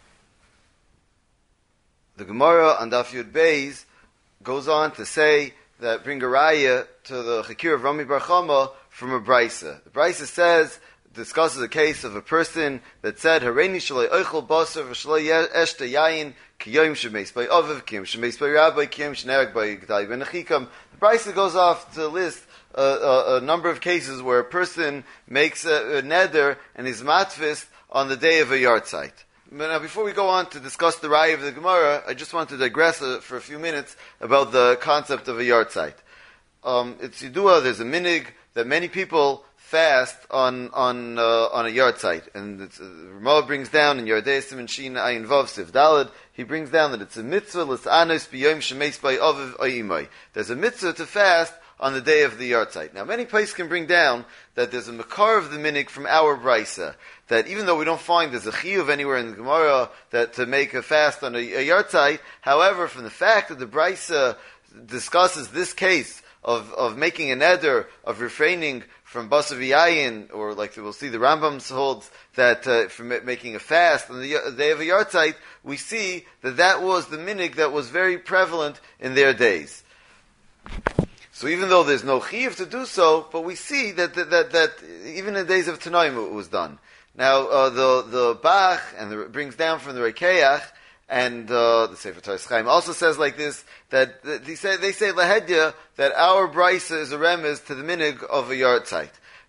The Gemara on Daf Yud Beis goes on to say that bring a raya to the Chakir of Rami Bar Chama from a Brisa. The Brisa says, discusses a case of a person that said, Hareini shalai oichel basar v'shalai eshta yayin kiyom shemeis by aviv kiyom shemeis by rabbi kiyom shenerek by g'day ben achikam. The Brisa goes off to list a, a, a number of cases where a person makes a, a neder and is matfist on the day of a yahrzeit. Now, before we go on to discuss the Raya of the Gemara, I just want to digress uh, for a few minutes about the concept of a yahrzeit. Um, it's Yidua, there's a minig that many people fast on on uh, on a yahrzeit, and it's, uh, Ramah brings down in Yardei Siman Shin Ayin Vav Siv Daled, he brings down that it's a mitzvah l'sanos b'yom shemeis by aviv ayimai. There's a mitzvah to fast on the day of the yahrzeit. Now, many places can bring down that there's a makar of the minig from our brisa, that even though we don't find there's a chiyuv anywhere in the Gemara that to make a fast on a, a yahrzeit, however, from the fact that the brisa discusses this case of, of making a neder, of refraining from basar v'yayin, or like we'll see the Rambam holds that uh, from making a fast on the, the day of a yahrzeit, we see that that was the minig that was very prevalent in their days. So even though there's no chiyuv to do so, but we see that that, that, that even in the days of Tanoim it was done. Now uh, the the Bach and the, brings down from the Rekeach, and uh, the Sefer Toras Chaim also says like this, that, that they say they say lahedya that our brisa is a remez to the minig of a yahrzeit.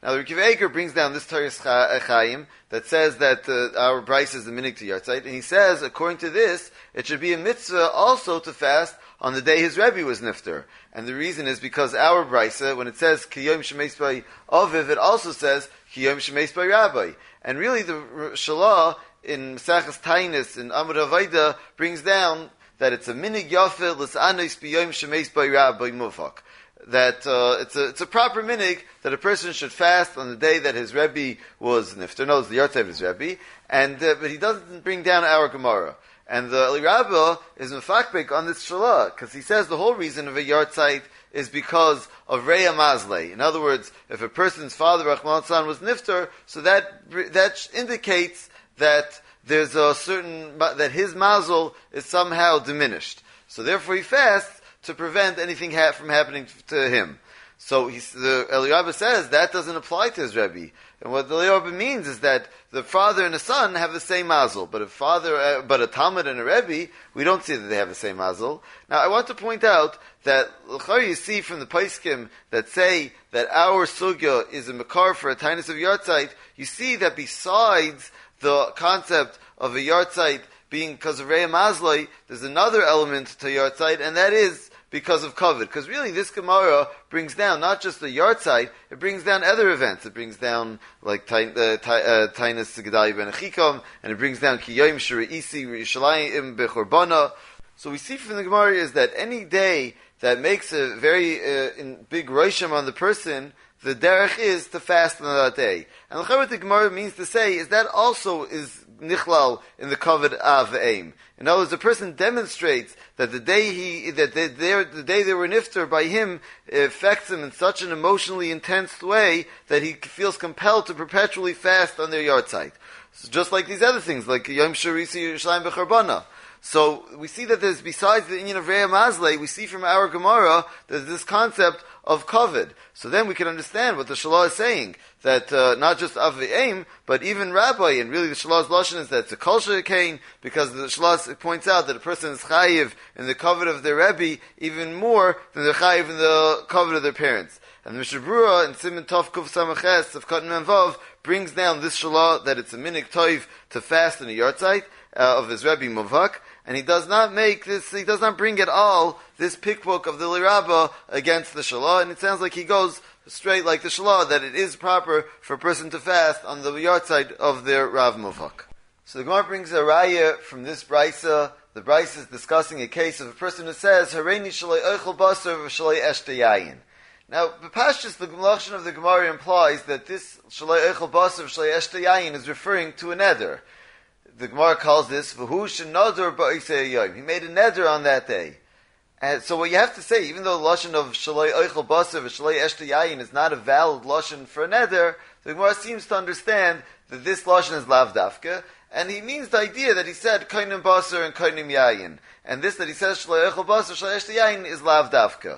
Now, the Reb Akiva Eiger brings down this Torah Chaim that says that uh, our Bryce is the minig to Yartzeit, and he says, according to this, it should be a mitzvah also to fast on the day his Rebbe was nifter. And the reason is because our Bryce, when it says Ki Yom Shemeis By Aviv, it also says Ki Yom Shemeis By Rabbi. And really, the Shalah in Maseches Tainis in Amud Avaida brings down that it's a minig yafeh l'sanos b'yom shemeis by Rabbi Mufak. That uh, it's a it's a proper minig that a person should fast on the day that his Rebbe was nifter. No, it's the Yartzeit of his Rebbe, and uh, but he doesn't bring down our Gemara. And the Eli Rabbah is mefakbek on this shalah because he says the whole reason of a Yartzeit is because of Reya Mazlei. In other words, if a person's father Rachman Tzlan was nifter, so that that indicates that there's a certain, that his mazel is somehow diminished. So therefore he fasts to prevent anything ha- from happening to him. So he, the Eli Rabbah says that doesn't apply to his Rebbe. And what the Eli Rabbah means is that the father and the son have the same mazel, but a father, uh, but a Talmud and a Rebbe, we don't see that they have the same mazel. Now I want to point out that you see from the Paiskim that say that our sugya is a makar for a tainus of Yartzeit, you see that besides the concept of a Yartzeit being because of Reya Mazloi, there's another element to Yartzeit, and that is because of Kavod. Because really this Gemara brings down not just the Yartzeit, it brings down other events. It brings down like Tainus Gedaliah ben Achikam, and it brings down Ki Yom Shira'isi Yerushalayim Bechorbanah. So we see from the Gemara is that any day that makes a very uh, in big rosham on the person, the derech is to fast on that day. And what the Gemara means to say is that also is nichlal in the kavod av aim. In other words, the person demonstrates that the day he that they, the day they were nifter by him affects him in such an emotionally intense way that he feels compelled to perpetually fast on their Yartzeit. So just like these other things, like Yom Shirisi Yerushalayim Bechorbanah. So we see that there's, besides the Inyan of Reya Mazlei, we see from our Gemara, there's this concept of Kavod. So then we can understand what the Shalah is saying, that uh, not just Avi Aim, but even Rabbi, and really the Shalah's Lashon is that it's a Kol She'kain, because the Shalah points out that a person is Chayiv in the Kavod of their Rebbe even more than they're Chayiv in the Kavod of their parents. And the Mishnah Berurah in Siman Tov Kuf Samaches of Katan Menvav brings down this Shalah that it's a minig toiv to fast in a Yartzeit uh, of his Rebbe Muvak, and he does not make this, he does not bring at all this pickbook of the Eli Rabbah against the Shalah, and it sounds like he goes straight like the Shalah, that it is proper for a person to fast on the Yartzeit of their Rav Muvak. So the Gemara brings a raya from this Brisa. The Brisa is discussing a case of a person who says, Hareini shalei oichel basar v'shalei eshte yayin. Now, the Pashtus, the Lashon of the Gemara implies that this Shalei Eichel Basar Shalei Eshte Yayin is referring to a neder. The Gemara calls this V'hu Shenador Ba'isei Yom. He made a neder on that day. And so what you have to say, even though the Lashon of Shalei Eichel Basar Shalei Eshte Yayin is not a valid Lashon for a neder, the Gemara seems to understand that this Lashon is Lav Dafka, and he means the idea that he said Kainim Basar and Kainim Yayin. And this that he says Shalei Eichel Basar Shalei Eshte Yayin is Lav Dafka.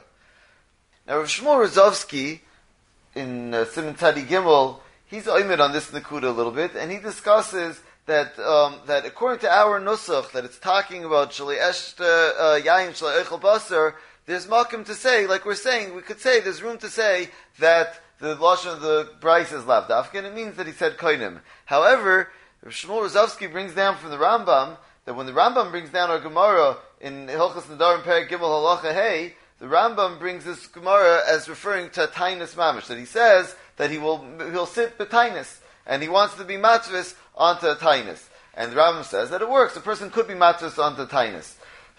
Now, Rav Shmuel Rozovsky, in uh, Siman Tzadi Gimel, he's oimed on this Nakuda a little bit, and he discusses that um, that according to our Nusach, that it's talking about Shalei Eshte Yayin Shalei Eichel Basar, there's makom to say, like we're saying, we could say, there's room to say that the Lashon of the Bryce is Lav Dafka, and it means that he said Koinim. However, Rav Shmuel Rozovsky brings down from the Rambam, that when the Rambam brings down our Gemara in Hilchos Nedarim Perek Gimel Halacha Hey, the Rambam brings this Gemara as referring to Tainus Mamish, that he says that he will he'll sit b'Tainus, and he wants to be matvis onto a Tainus. And the Rambam says that it works. A person could be matvis onto Tainus.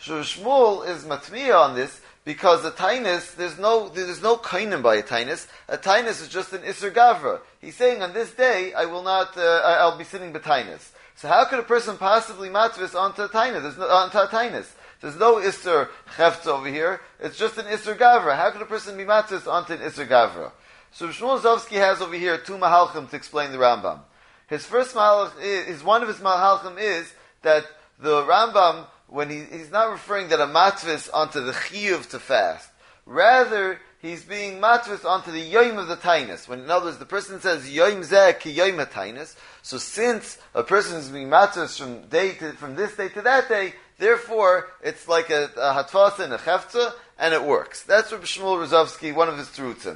Shmuel is matmiya on this because a Tainus, there's no there's no kainim by a Tainus. A Tainus is just an Isser Gavra. He's saying on this day I will not, uh, I'll be sitting b'Tainus. So how could a person possibly matvis onto a Tainus? There's no, onto a Tainus. There's no Isser Chefts over here. It's just an Isser Gavra. How can a person be matzis onto an Isser Gavra? So Shmuel Rozovsky has over here two mahalchim to explain the Rambam. His first mahalch is, one of his mahalchim is that the Rambam, when he, he's not referring that a matzvis onto the chiyuv to fast. Rather, he's being matzvis onto the yoim of the tainus. When, in other words, the person says yoim zeh ki yoim ha-tainus, so since a person is being matzvis from day to, from this day to that day, therefore, it's like a, a hatfasa and a chefza, and it works. That's Rabbi Shmuel Rozovsky, one of his terutzim.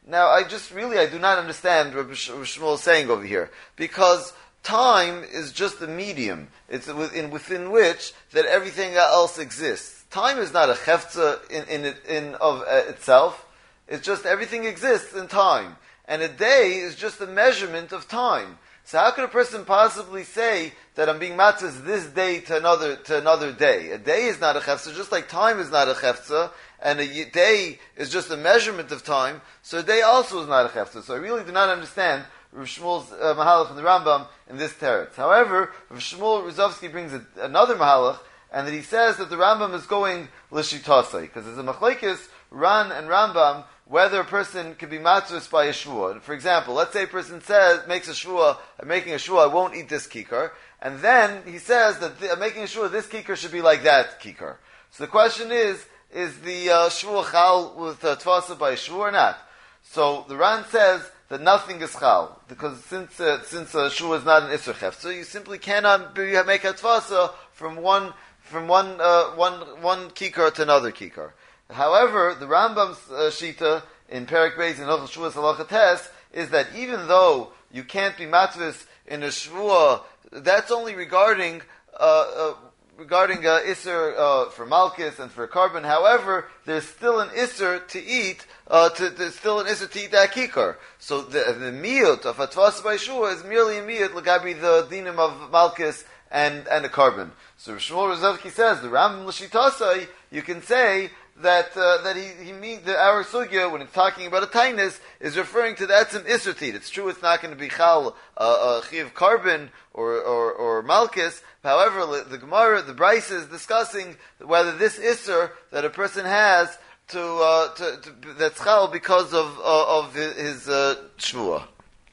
Now, I just really, I do not understand what Shmuel is saying over here, because time is just a medium. It's within, within which that everything else exists. Time is not a chefza in, in, in of uh, itself. It's just everything exists in time. And a day is just a measurement of time. So how could a person possibly say that I'm being matzahs this day to another to another day? A day is not a chefza, just like time is not a chefza, and a day is just a measurement of time, so a day also is not a chefza. So I really do not understand Rav Shmuel's uh, mahalach in the Rambam in this teretz. However, Rav Shmuel Rozovsky brings a, another mahalach, and that he says that the Rambam is going l'shitasei, because there's a machlekes, Ran and Rambam, whether a person can be matzos by a shvua. For example, let's say a person says, makes a shvua, I'm making a shvua, I won't eat this kikar, and then he says that th- I'm making a shvua, this kikar should be like that kikar. So the question is, is the uh, shvua chal with uh, tvasa by a shvua or not? So the Ran says that nothing is chal, because since uh, since uh, shvua is not an isur chef, so you simply cannot be, make a tvasa from one from one uh, one one kikar to another kikar. However, the Rambam's uh, shita in Perek Beis in Hilchos Shvuas Halacha Tes is that even though you can't be matvis in a shvua, that's only regarding uh, uh, regarding uh, isser uh, for malchus and for carbon. However, there's still an isser to eat. Uh, to, there's still an isser to eat that kikar. So the, the miyut of atvas by shvua is merely a miyut lagabi the dinim of malchus and and a carbon. So Shmuel Rozovsky says the Rambam l'shitasai, you can say that uh, that he he means the our sugya when it's talking about a tainus is referring to the etzem issertit. It's true, it's not going to be chal uh, uh, chiv carbon or or, or malchus. However, the Gemara, the Bryce is discussing whether this isser that a person has to, uh, to, to that's chal because of uh, of his, his uh, shvua.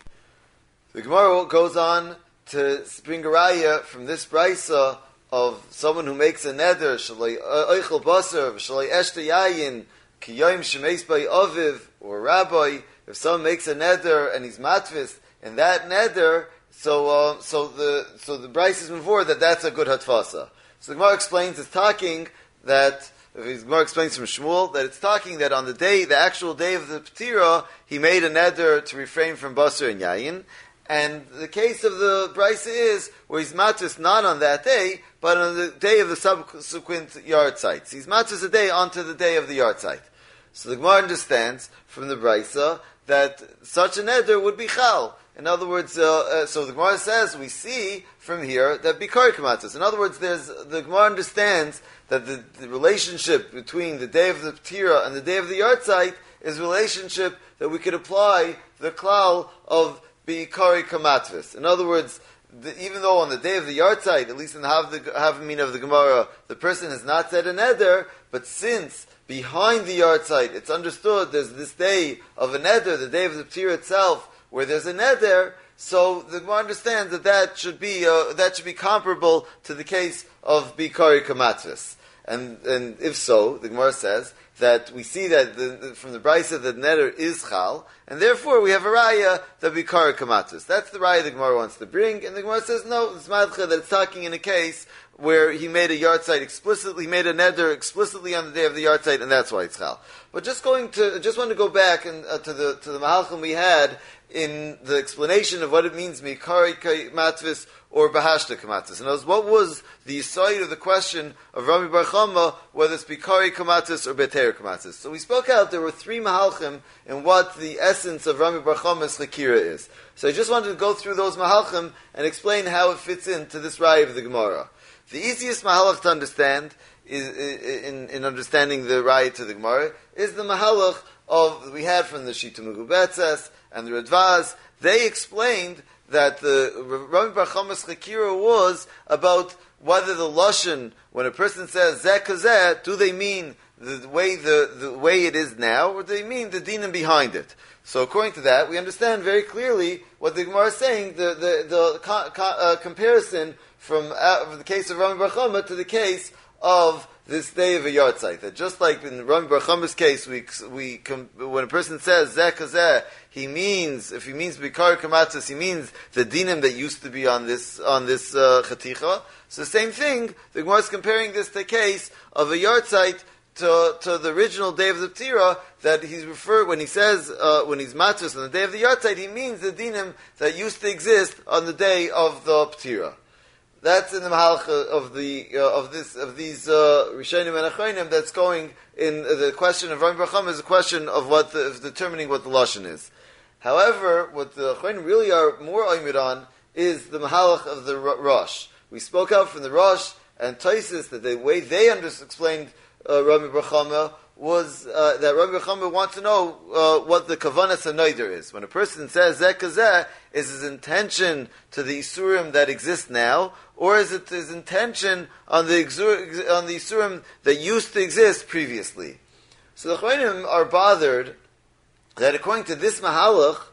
The Gemara goes on to bring a raya from this Brysa of someone who makes a neder, shalai oichel basar, shalai eshte yayin, ki yoim shemeis by aviv, or rabbi, if someone makes a neder and he's matvis, and that neder, so uh, so the so the Bryce is before that that's a good hatfasa. So the Gemara explains, it's talking that, the Gemara explains from Shmuel, that it's talking that on the day, the actual day of the Ptira, he made a neder to refrain from basar and yayin, and the case of the Bryce is where he's matvis not on that day, but on the day of the subsequent yard sites. He's matzus a day onto the day of the yard site. So the Gemara understands from the Brisa that such an neder would be chal. In other words, uh, uh, so the Gemara says, we see from here that bikari kamatzos. In other words, there's, the Gemara understands that the, the relationship between the day of the Ptira and the day of the yard site is a relationship that we could apply the klal of bikari kamatzos. In other words, The, even though on the day of the yard site, at least in the Havamina of the Gemara, the person has not said a neder, but since behind the yard site it's understood there's this day of a neder, the day of the Ptira itself, where there's a neder, so the Gemara understands that that should be uh, that should be comparable to the case of Bikari Kamatzvis. And and if so, the Gemara says that we see that the, the, from the Brisa that neder is chal, and therefore we have a raya that bikara kamatzos. That's the raya the Gemara wants to bring, and the Gemara says no, it's madcha that it's talking in a case where he made a yard site explicitly, he made a neder explicitly on the day of the yard site, and that's why it's chal. But just going to, just want to go back and uh, to the to the mahalchim we had in the explanation of what it means bikari kamatzos or bahashta kamatzos. And as what was the side of the question of Rami Bar Chama, whether it's bikari kamatzos or beter kamatzos. So we spoke out, there were three mahalchim in what the essence of Rami Bar Chama's chakira is. So I just wanted to go through those mahalchim and explain how it fits into this raya of the Gemara. The easiest mahalach to understand is, in, in understanding the raya to the Gemara, is the mahalach of, we had from the Shita Megubetzes and the Radvaz. They explained that the Rami Bar Chama's chakira was about whether the lashon, when a person says zeh kazeh, do they mean the way the, the way it is now, or do they mean the dinim behind it? So according to that, we understand very clearly what the Gemara is saying, the the, the co- co- uh, comparison from, uh, from the case of Rami Bar Chama to the case of this day of a yard site. That just like in Rami Bar Chama's case, we we com- when a person says zeh kazeh, he means, if he means bikar kamatzos, he means the dinim that used to be on this on this uh, chaticha. So the same thing, the Gemara is comparing this to the case of a yard site to, to the original day of the Ptira, that he's referred, when he says, uh, when he's matzvus on the day of the Yartzeit, he means the dinim that used to exist on the day of the Ptira. That's in the Mahalach of the, uh, of this, of these, uh, Rishonim and Achronim, that's going in uh, the question of Rami Bar Chama is a question of what the, of determining what the Lashon is. However, what the Achronim really are more oimid on is the Mahalach of the Rosh. We spoke out from the Rosh and Taisis that the way they under- explained uh, Rami Bar Chama was uh, that Rami Bar Chama wants to know uh, what the Kavanas HaNoider is. When a person says Zeh Kazeh, is his intention to the Isurim that exist now, or is it his intention on the exur- on the Isurim that used to exist previously? So the Chayim are bothered that according to this Mahalach,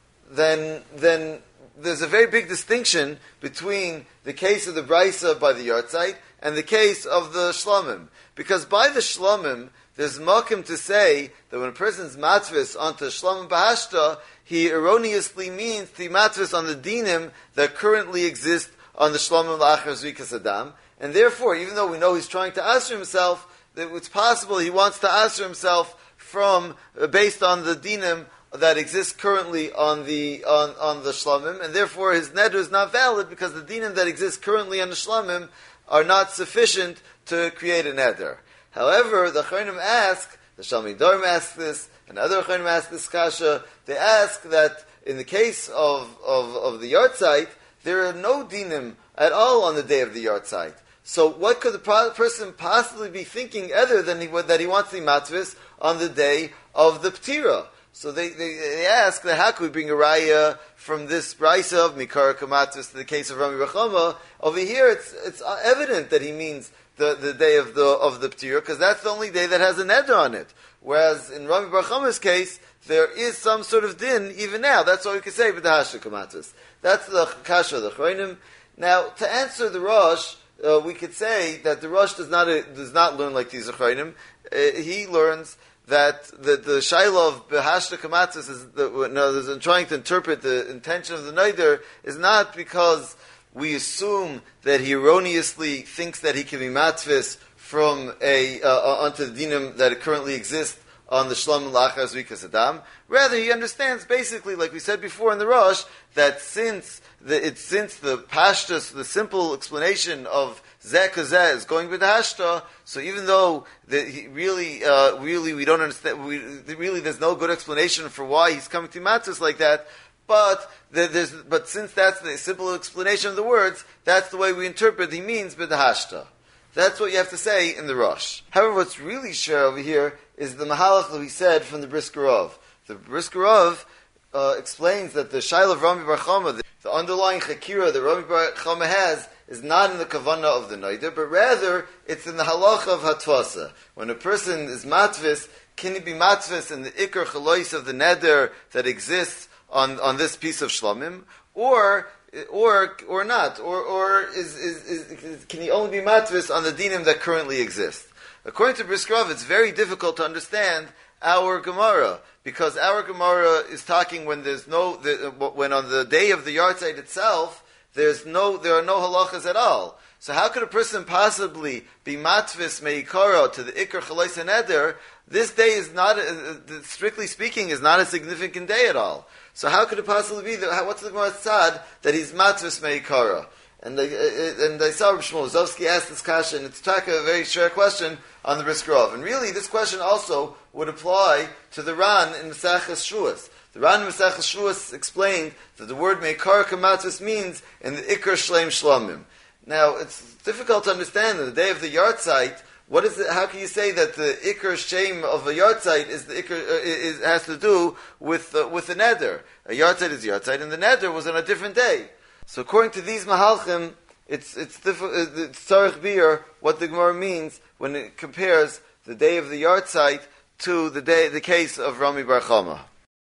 then then there's a very big distinction between the case of the Braisa by the Yartzeit and the case of the Shlomim. Because by the Shlomim, there's makim to say that when a person's matvis onto Shlomim Bahashta, he erroneously means the matvis on the dinim that currently exist on the Shlomim La'achar Zrikas Adam. And therefore, even though we know he's trying to answer himself, that it's possible he wants to answer himself from, uh, based on the dinim that exists currently on the on, on the Shlomim, and therefore his neder is not valid because the dinim that exist currently on the Shlomim are not sufficient to create a neder. However, the Chayim ask, the Shalmi Dorm asks this, and other Chayim ask this kasha, they ask that in the case of, of, of the Yartzeit, there are no dinim at all on the day of the Yartzeit. So what could the person possibly be thinking other than he, that he wants the matvis on the day of the Ptira? So they, they, they ask that how could we bring a raya from this brisa of Mikar Kamatis to the case of Rami Bar Chama? Over here, it's it's evident that he means the, the day of the of the Ptira because that's the only day that has a neder on it. Whereas in Rami Bar Chama's case, there is some sort of din even now. That's all we can say with the Hasha Kamatis. That's the kasha of the Chroinim. Now, to answer the Rosh, uh, we could say that the Rosh does not uh, does not learn like these Chroinim. Uh, he learns that the, the Shaila of Behashta Kamatzis is, the, no, in trying to interpret the intention of the Neider is not because we assume that he erroneously thinks that he can be matvis from a, uh, onto the dinim that currently exist on the Shlom Lachar Zrikas Adam. Rather, he understands basically, like we said before in the Rosh, that since the, it's, since the Pashtus, the simple explanation of Zeh Kazeh is going with the Hashta, so even though the, he really, uh, really we don't understand, we, really there's no good explanation for why he's coming to Matzos like that, but there, there's, but since that's the simple explanation of the words, that's the way we interpret he means with the Hashta. That's what you have to say in the Rosh. However, what's really sure over here is the Mahalach that we said from the Briskerov. The Briskerov uh, explains that the Shaila of Rami Bar Chama, the, the underlying Chakira that Rami Bar Chama has, is not in the Kavanah of the Neider, but rather it's in the Halacha of Hatvasa. When a person is matvis, can he be matvis in the Iker Chalois of the Neder that exists on, on this piece of Shlomim, or or or not, or or is, is, is can he only be matvis on the dinim that currently exist? According to Briskerov, it's very difficult to understand our Gemara because our Gemara is talking when there's no the, when on the day of the Yartzeit itself. There's no, there are no halachas at all. So how could a person possibly be matvis meikara to the ikar chalais and eder? This day is not, uh, strictly speaking, is not a significant day at all. So how could it possibly be that? What's the Gemara tzad that he's matvis meikara? And the, uh, and I saw Rav Shmuel Zovsky asked this question, and it's a very short question on the Briskerov. And really, this question also would apply to the Ran in Maseches Shavuos. The Ran in Maseches Shavuos explained that the word Meikar Kamatzis means in the Ikar Shleim Shlomim. Now, it's difficult to understand. On the day of the Yartzeit, what is it? How can you say that the Ikar Shem of a Yartzeit is the Ikar, uh, is, has to do with uh, with the Neder? A Yartzeit is Yartzeit, and the Neder was on a different day. So, according to these Mahalchim, it's it's Tzarech Bir what the Gemara means when it compares the day of the Yartzeit to the day, the case of Rami Bar Chama.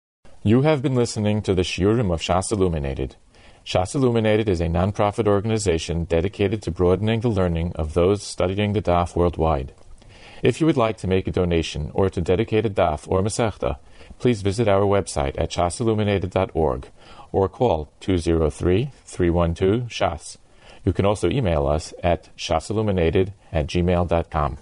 You have been listening to the Shiurim of Shas Illuminated. Shas Illuminated is a non-profit organization dedicated to broadening the learning of those studying the Daf worldwide. If you would like to make a donation or to dedicate a Daf or Masechta, please visit our website at shas illuminated dot org or call two zero three, three one two, S H A S. You can also email us at shasilluminated at gmail dot com.